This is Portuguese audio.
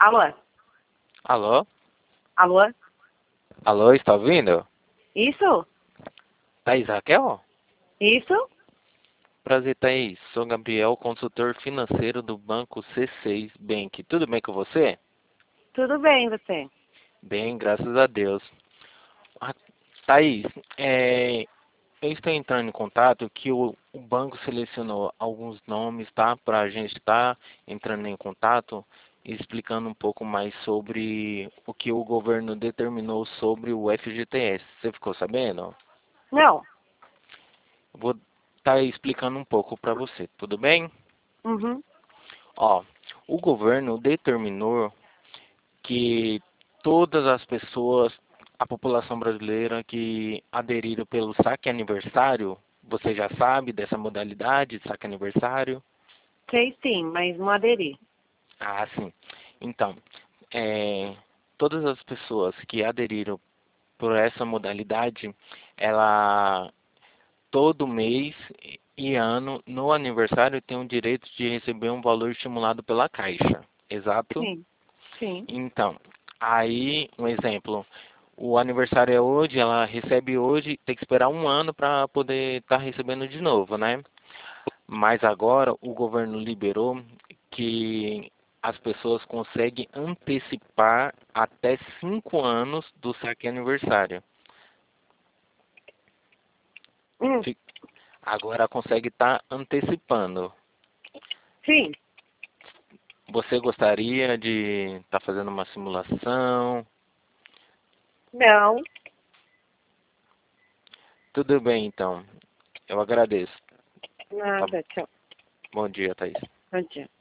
Alô? Alô? Alô? Alô, está ouvindo? Isso? Thaís Raquel? Isso? Prazer, Thaís. Sou Gabriel, consultor financeiro do banco C6 Bank. Tudo bem com você? Tudo bem, você? Bem, graças a Deus. Ah, Thaís, eu estou entrando em contato que o banco selecionou alguns nomes, tá? Para a gente estar entrando em contato e explicando um pouco mais sobre o que o governo determinou sobre o FGTS. Você ficou sabendo? Não. Vou estar explicando um pouco para você, tudo bem? Uhum. Ó, o governo determinou que todas as pessoas, a população brasileira que aderiram pelo saque aniversário, você já sabe dessa modalidade de saque aniversário? Sei sim, mas não aderi. Ah, sim. Então, é, todas as pessoas que aderiram por essa modalidade, ela todo mês e ano, no aniversário, tem o direito de receber um valor estimulado pela Caixa. Exato? Sim. Sim. Então, aí, um exemplo. O aniversário é hoje, ela recebe hoje, tem que esperar um ano para poder estar recebendo de novo, né? Mas agora o governo liberou que as pessoas conseguem antecipar até 5 anos do saque aniversário. Hum. Fi- Agora consegue estar antecipando. Sim. Você gostaria de estar fazendo uma simulação? Não. Tudo bem, então. Eu agradeço. Tá? Nada. Tchau. Bom dia, Thaís. Bom dia.